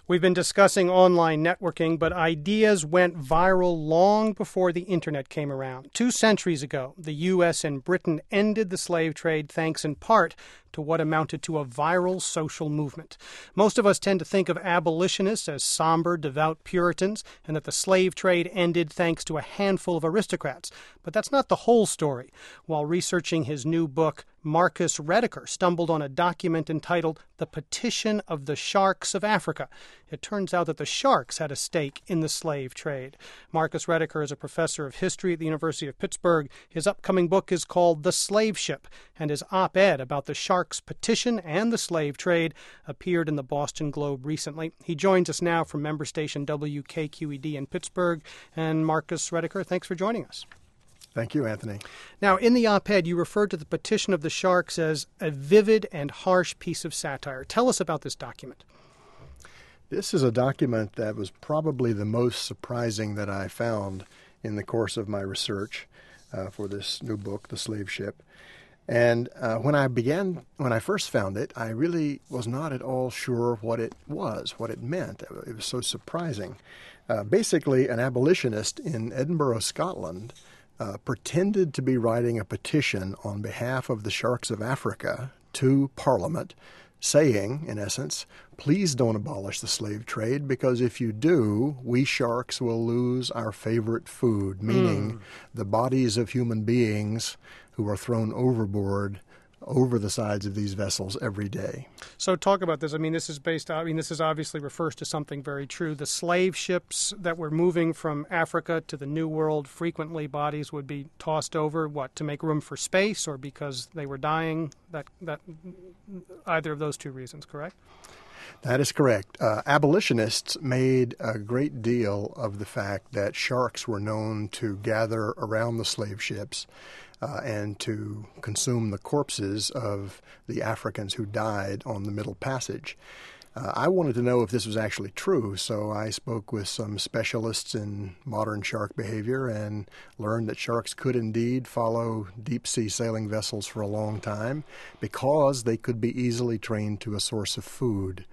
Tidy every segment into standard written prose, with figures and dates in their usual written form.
We've been discussing online networking, but ideas went viral long before the internet came around. 2 centuries ago, the U.S. and Britain ended the slave trade thanks in part to what amounted to a viral social movement. Most of us tend to think of abolitionists as somber, devout Puritans, and that the slave trade ended thanks to a handful of aristocrats. But that's not the whole story. While researching his new book, Marcus Rediker stumbled on a document entitled The Petition of the Sharks of Africa. It turns out that the Sharks had a stake in the slave trade. Marcus Rediker is a professor of history at the University of Pittsburgh. His upcoming book is called The Slave Ship, and his op-ed about the Sharks' petition and the slave trade appeared in the Boston Globe recently. He joins us now from member station WKQED in Pittsburgh. And Marcus Rediker, thanks for joining us. Thank you, Anthony. Now, in the op-ed, you referred to the petition of the Sharks as a vivid and harsh piece of satire. Tell us about this document. This is a document that was probably the most surprising that I found in the course of my research for this new book, The Slave Ship. And when I first found it, I really was not at all sure what it meant. It was so surprising. Basically, an abolitionist in Edinburgh, Scotland, pretended to be writing a petition on behalf of the Sharks of Africa to Parliament, saying, in essence, please don't abolish the slave trade, because if you do, we sharks will lose our favorite food, meaning the bodies of human beings who are thrown overboard over the sides of these vessels every day. So talk about this. This obviously refers to something very true. The slave ships that were moving from Africa to the New World, frequently bodies would be tossed over, to make room for space or because they were dying? That either of those two reasons, correct? That is correct. Abolitionists made a great deal of the fact that sharks were known to gather around the slave ships and to consume the corpses of the Africans who died on the Middle Passage. I wanted to know if this was actually true, so I spoke with some specialists in modern shark behavior and learned that sharks could indeed follow deep-sea sailing vessels for a long time because they could be easily trained to a source of food.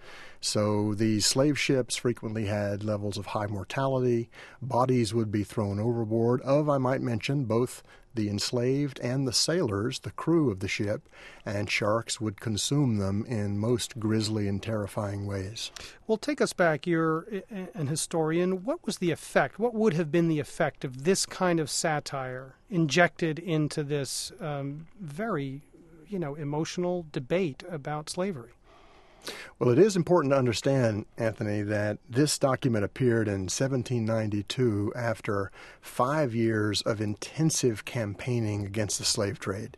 So these slave ships frequently had levels of high mortality. Bodies would be thrown overboard of, I might mention, both the enslaved and the sailors, the crew of the ship, and sharks would consume them in most grisly and terrifying ways. Well, take us back. You're an historian. What was the effect? What would have been the effect of this kind of satire injected into this very, emotional debate about slavery? Well, it is important to understand, Anthony, that this document appeared in 1792 after 5 years of intensive campaigning against the slave trade.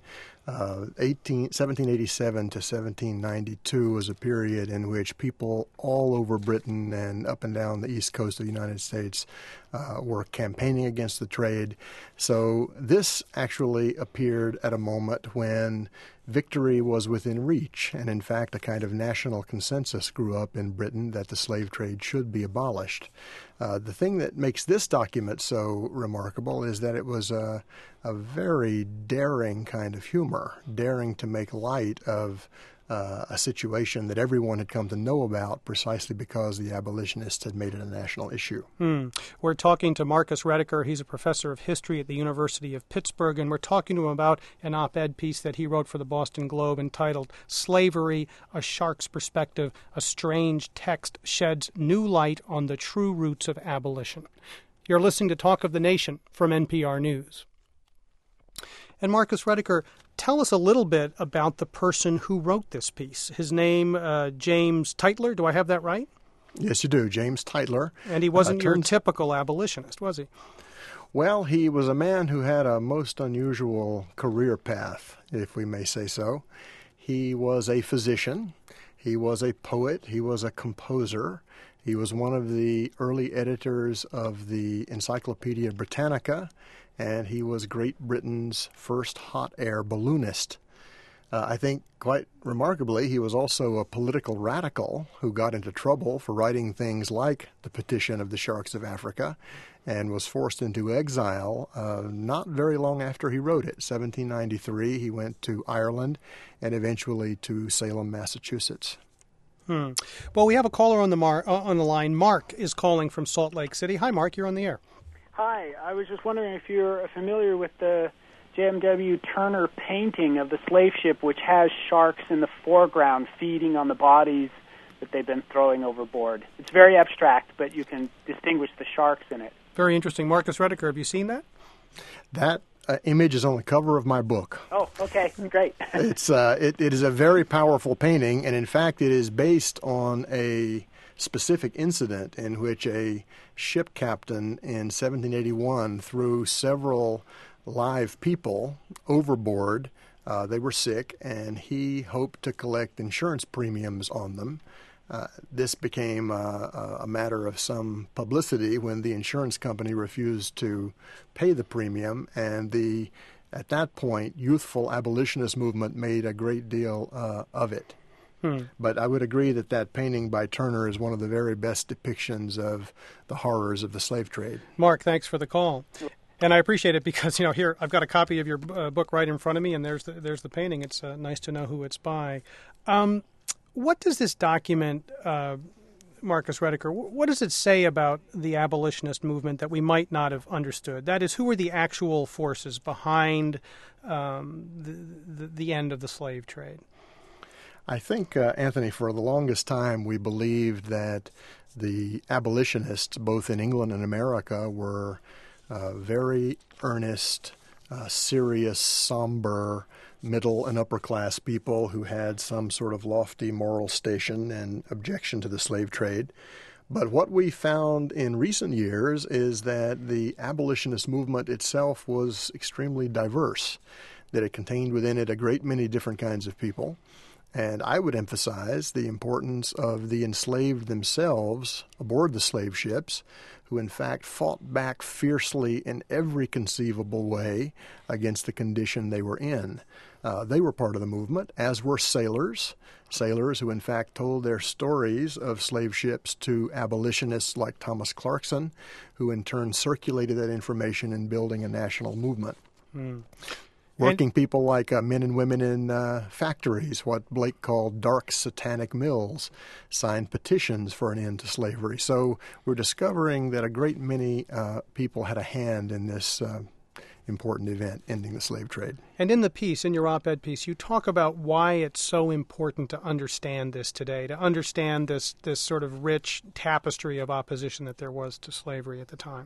1787 to 1792 was a period in which people all over Britain and up and down the east coast of the United States were campaigning against the trade. So this actually appeared at a moment when victory was within reach, and in fact a kind of national consensus grew up in Britain that the slave trade should be abolished. The thing that makes this document so remarkable is that it was a very daring kind of humor, daring to make light of a situation that everyone had come to know about precisely because the abolitionists had made it a national issue. We're talking to Marcus Rediker. He's a professor of history at the University of Pittsburgh, and we're talking to him about an op-ed piece that he wrote for the Boston Globe entitled Slavery, A Shark's Perspective, A Strange Text Sheds New Light on the True Roots of Abolition. You're listening to Talk of the Nation from NPR News. And Marcus Rediker, tell us a little bit about the person who wrote this piece. His name, James Tytler. Do I have that right? Yes, you do. James Tytler. And he wasn't your typical abolitionist, was he? Well, he was a man who had a most unusual career path, if we may say so. He was a physician. He was a poet. He was a composer. He was one of the early editors of the Encyclopedia Britannica, and he was Great Britain's first hot air balloonist. I think quite remarkably, he was also a political radical who got into trouble for writing things like the Petition of the Sharks of Africa and was forced into exile not very long after he wrote it. 1793, he went to Ireland and eventually to Salem, Massachusetts. Well, we have a caller on the line. Mark is calling from Salt Lake City. Hi, Mark. You're on the air. Hi. I was just wondering if you're familiar with the J.M.W. Turner painting of the slave ship, which has sharks in the foreground feeding on the bodies that they've been throwing overboard. It's very abstract, but you can distinguish the sharks in it. Very interesting. Marcus Rediker, have you seen that? That image is on the cover of my book. Oh, okay. Great. It is a very powerful painting, and in fact it is based on a specific incident in which a ship captain in 1781 threw several live people overboard. They were sick, and he hoped to collect insurance premiums on them. This became a matter of some publicity when the insurance company refused to pay the premium, and at that point, youthful abolitionist movement made a great deal of it. But I would agree that painting by Turner is one of the very best depictions of the horrors of the slave trade. Mark, thanks for the call. And I appreciate it because, here I've got a copy of your book right in front of me, and there's the painting. It's nice to know who it's by. What does this document, Marcus Rediker, what does it say about the abolitionist movement that we might not have understood? That is, who were the actual forces behind the end of the slave trade? I think, Anthony, for the longest time we believed that the abolitionists, both in England and America, were very earnest, serious, somber, middle and upper class people who had some sort of lofty moral station and objection to the slave trade. But what we found in recent years is that the abolitionist movement itself was extremely diverse, that it contained within it a great many different kinds of people. And I would emphasize the importance of the enslaved themselves aboard the slave ships, who in fact fought back fiercely in every conceivable way against the condition they were in. They were part of the movement, as were sailors who in fact told their stories of slave ships to abolitionists like Thomas Clarkson, who in turn circulated that information in building a national movement. Working people like men and women in factories, what Blake called dark satanic mills, signed petitions for an end to slavery. So we're discovering that a great many people had a hand in this important event, ending the slave trade. And in the piece, in your op-ed piece, you talk about why it's so important to understand this today, to understand this sort of rich tapestry of opposition that there was to slavery at the time.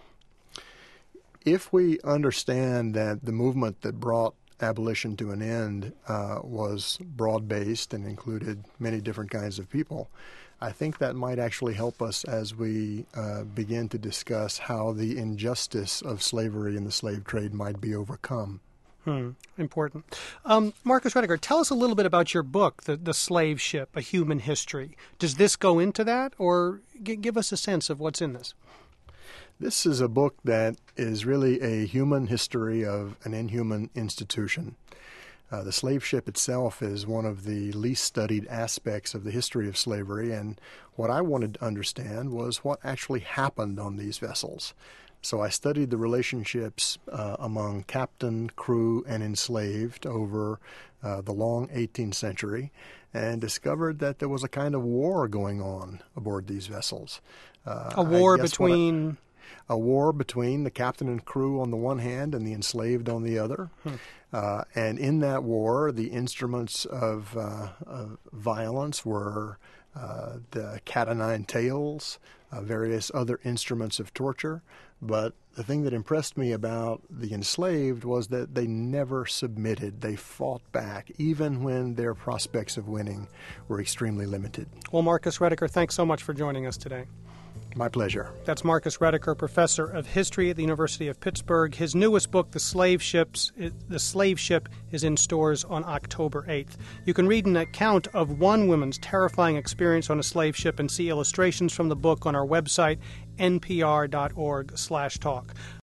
If we understand that the movement that brought abolition to an end was broad-based and included many different kinds of people, I think that might actually help us as we begin to discuss how the injustice of slavery and the slave trade might be overcome. Important. Marcus Rediker, tell us a little bit about your book, The Slave Ship, A Human History. Does this go into that, or give us a sense of what's in this? This is a book that is really a human history of an inhuman institution. The slave ship itself is one of the least studied aspects of the history of slavery, and what I wanted to understand was what actually happened on these vessels. So I studied the relationships among captain, crew, and enslaved over the long 18th century and discovered that there was a kind of war going on aboard these vessels. A war between the captain and crew on the one hand and the enslaved on the other. And in that war, the instruments of violence were the cat-o'-nine tails, various other instruments of torture. But the thing that impressed me about the enslaved was that they never submitted. They fought back, even when their prospects of winning were extremely limited. Well, Marcus Rediker, thanks so much for joining us today. My pleasure. That's Marcus Rediker, professor of history at the University of Pittsburgh. His newest book, The Slave Ship, is in stores on October 8th. You can read an account of one woman's terrifying experience on a slave ship and see illustrations from the book on our website, npr.org/talk.